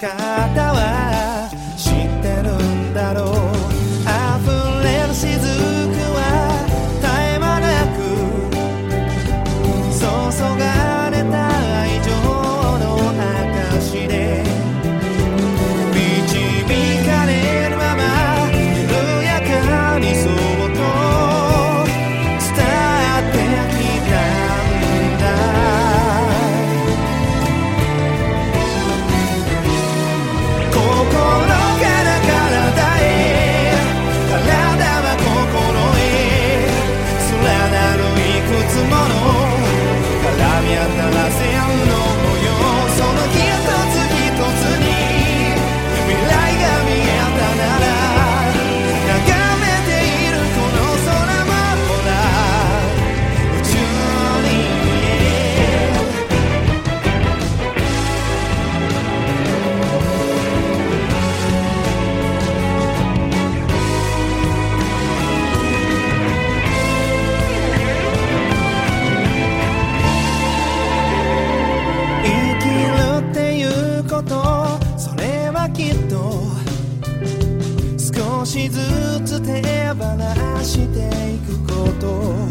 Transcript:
方は知ってるんだろう。溢れる雫は絶え間なく注がれた愛情の証で導かれるまま緩やかにそっと伝ってきたんだ。心から体へ、体は心へ連なるいくつもの絡み合ったら線の模様、その一つ一つに未来が見えたなら眺めているこの空もほら宇宙に見える。生きるっていうこと、それはきっと少しずつ手放していくこと。